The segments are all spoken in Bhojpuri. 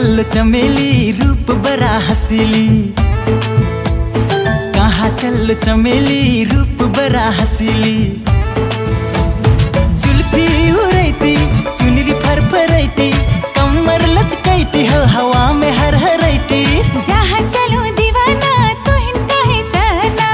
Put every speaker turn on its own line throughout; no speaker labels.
चल्लो चमेली रूप बड़ा हसीली, कहाँ चल्लो चमेली रूप बड़ा हसीली। जुल्फी उड़ैती चुनरी फरफरैती, कमर लचकैती हो हवा में हरहरैती।
जहाँ चलो दीवाना तुहिन काहे जाना,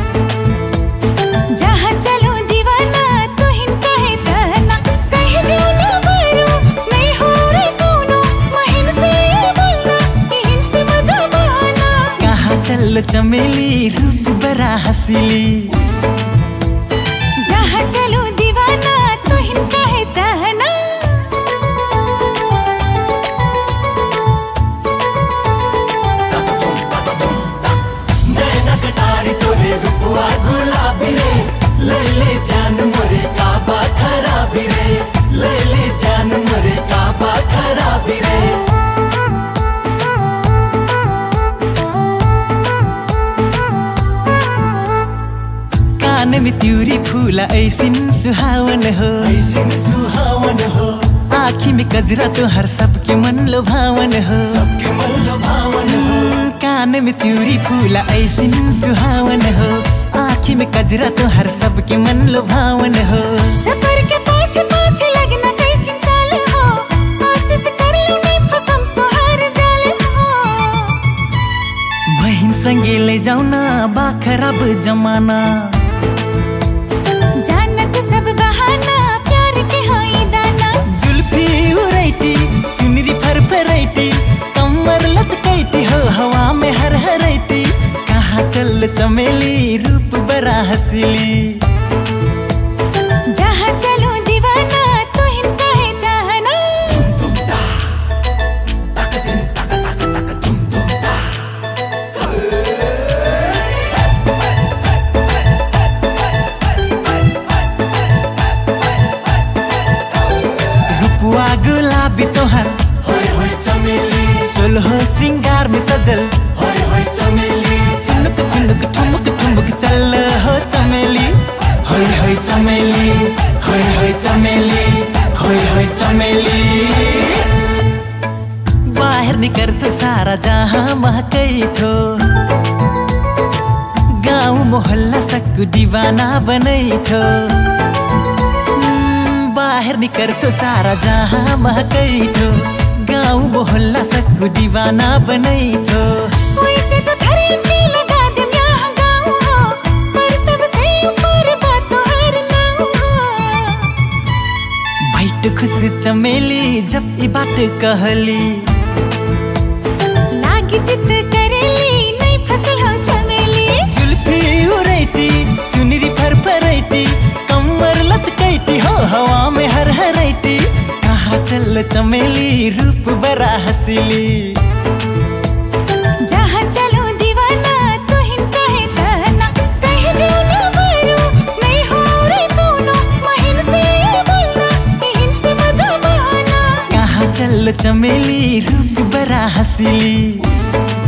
जहाँ चलो दीवाना तुहिन काहे जाना। कह दियो ना बारू नहीं हो रे कोनो, महिन से बोलना इहिन से मजा बहाना।
कहाँ चल्लो चमेली रूप बड़ा हसीली,
जहाँ चलो दीवाना तुहिन काहे जाना।
रूपुआ गुलाबी रे, ले जान मोरे काबा खराबी रे, ले जान मोरे काबा खराबी रे।
कान में त्यूरी फूला ऐसिन सुहावन हो,
ऐसिन सुहावन हो।
आँखी में कजरा तो हर सबके मन लुभावन हो,
सबके मन लुभावन हो।
कान में त्यूरी फूला ऐसिन सुहावन हो, आँखी में कजरा तो हर सबके मन लुभावन हो।
सफर के पाछे पाछे लगना कैसिन चाल हो, कोशिश कर लो नहीं फसम तो हर जाल हो।
बहिन संगे ले जाऊ ना बा खराब जमाना,
जानत सब बहाना प्यार के होई दाना।
जुल्फी उड़ैती चुनरी फरफरैती, कमर लचकैती हो हवा में हरहरैती। कहाँ चल चमेली रूप बड़ा हसीली,
जहाँ चलो दीवाना तुहिन काहे जाना।
रूपुआ गुलाबी तोहर
होय होय चमेली,
सोलह श्रृंगार में सजल।
होय होय चमेली,
झुनुक झुनुक ठुमुक ठुमुक चल हो चमेली। होय होय चमेली, होय होय चमेली, होय होय चमेली। बाहर निकर तो सारा जहाँ महकई थो, गाँव मोहल्ला सबको दीवाना बनई थो। बाहर निकर तो सारा जहाँ महकई थो, गाँव मोहल्ला सबको दीवाना बनई थो।
वैसे तो धरियन के लगा देम यहाँ गाँव हो, पर सबसे ऊपर बात तो हर नाव हो।
बैठ खुश चमेली जब ई बात कहली,
लागी तित करेली नहीं फसल हो चमेली।
जुल्फी उड़ैती चुनरी फरफरैती, कमर लचकैती हो हवा में हरहरैती। कहाँ चल चमेली रूप बड़ा हसीली,
जहाँ चलो दीवाना तुहिन काहे जाना। कह दियो ना बारू नहीं हो रे कोनो, महिन से बोलना इहिन से मजा बहाना।
कहाँ चल चमेली रूप बड़ा हसीली।